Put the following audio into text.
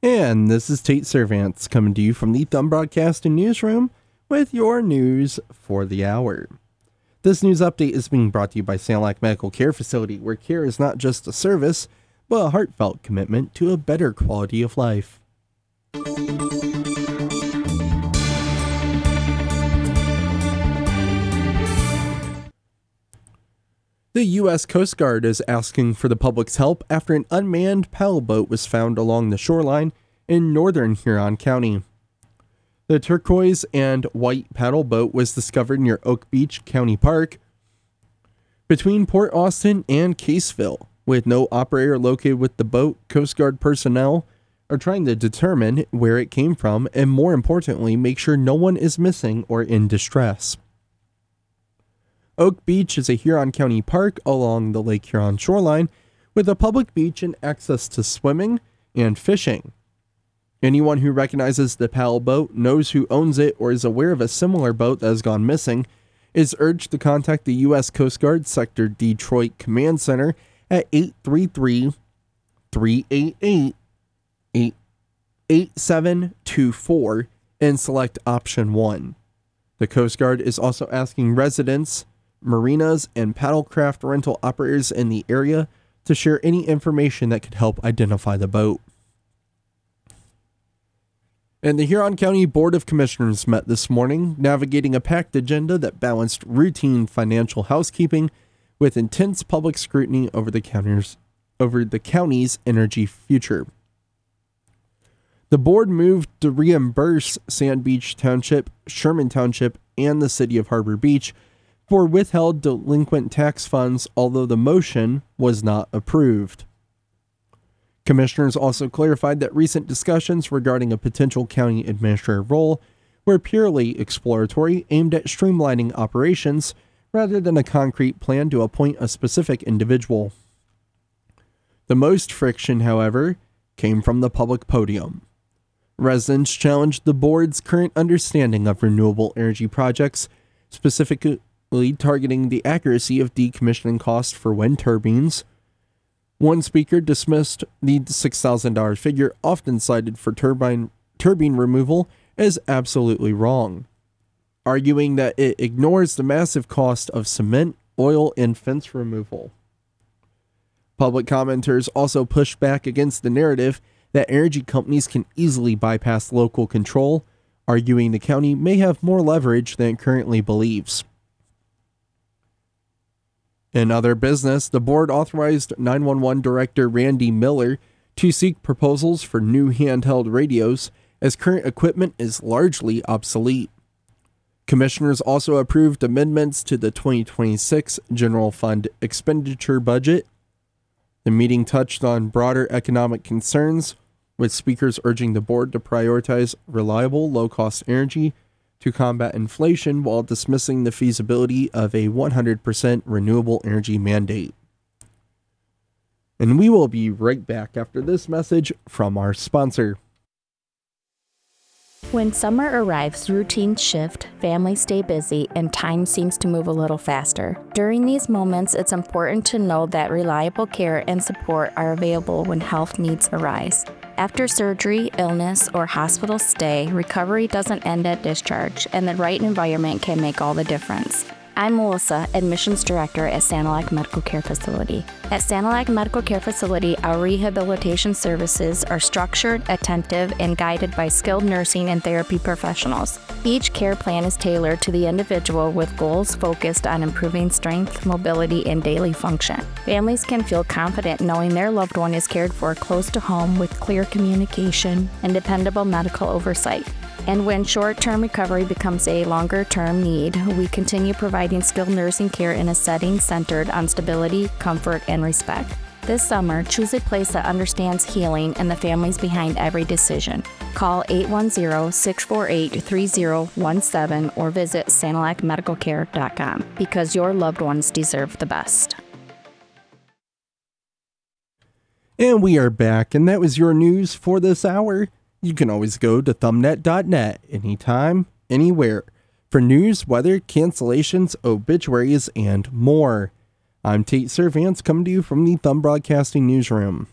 And this is Tate Servants coming to you from the Thumb Broadcasting Newsroom with your news for the hour. This news update is being brought to you by Sanilac Medical Care Facility, where care is not just a service, but a heartfelt commitment to a better quality of life. The U.S. Coast Guard is asking for the public's help after an unmanned paddle boat was found along the shoreline in northern Huron County. The turquoise and white paddle boat was discovered near Oak Beach County Park between Port Austin and Caseville. With no operator located with the boat, Coast Guard personnel are trying to determine where it came from and, more importantly, make sure no one is missing or in distress. Oak Beach is a Huron County park along the Lake Huron shoreline with a public beach and access to swimming and fishing. Anyone who recognizes the paddle boat, knows who owns it, or is aware of a similar boat that has gone missing is urged to contact the U.S. Coast Guard Sector Detroit Command Center at 833-388-8724 and select option 1. The Coast Guard is also asking residents, marinas, and paddlecraft rental operators in the area to share any information that could help identify the boat. And the Huron County Board of Commissioners met this morning, navigating a packed agenda that balanced routine financial housekeeping with intense public scrutiny over the county's energy future. The board moved to reimburse Sand Beach Township, Sherman Township, and the city of Harbor Beach for withheld delinquent tax funds, although the motion was not approved. Commissioners also clarified that recent discussions regarding a potential county administrator role were purely exploratory, aimed at streamlining operations rather than a concrete plan to appoint a specific individual. The most friction, however, came from the public podium. Residents challenged the board's current understanding of renewable energy projects, specifically targeting the accuracy of decommissioning costs for wind turbines. One speaker dismissed the $6,000 figure often cited for turbine removal as absolutely wrong, arguing that it ignores the massive cost of cement, oil, and fence removal. Public commenters also pushed back against the narrative that energy companies can easily bypass local control, arguing the county may have more leverage than it currently believes. In other business, the board authorized 911 Director Randy Miller to seek proposals for new handheld radios, as current equipment is largely obsolete. Commissioners also approved amendments to the 2026 General Fund expenditure budget. The meeting touched on broader economic concerns, with speakers urging the board to prioritize reliable, low-cost energy to combat inflation while dismissing the feasibility of a 100% renewable energy mandate. And we will be right back after this message from our sponsor. When summer arrives, routines shift, families stay busy, and time seems to move a little faster. During these moments, it's important to know that reliable care and support are available when health needs arise. After surgery, illness, or hospital stay, recovery doesn't end at discharge, and the right environment can make all the difference. I'm Melissa, Admissions Director at Sanilac Medical Care Facility. At Sanilac Medical Care Facility, our rehabilitation services are structured, attentive, and guided by skilled nursing and therapy professionals. Each care plan is tailored to the individual with goals focused on improving strength, mobility, and daily function. Families can feel confident knowing their loved one is cared for close to home with clear communication and dependable medical oversight. And when short-term recovery becomes a longer-term need, we continue providing skilled nursing care in a setting centered on stability, comfort, and respect. This summer, choose a place that understands healing and the families behind every decision. Call 810-648-3017 or visit sanilacmedicalcare.com because your loved ones deserve the best. And we are back, and that was your news for this hour. You can always go to thumbnet.net anytime, anywhere, for news, weather, cancellations, obituaries, and more. I'm Tate Servants, coming to you from the Thumb Broadcasting Newsroom.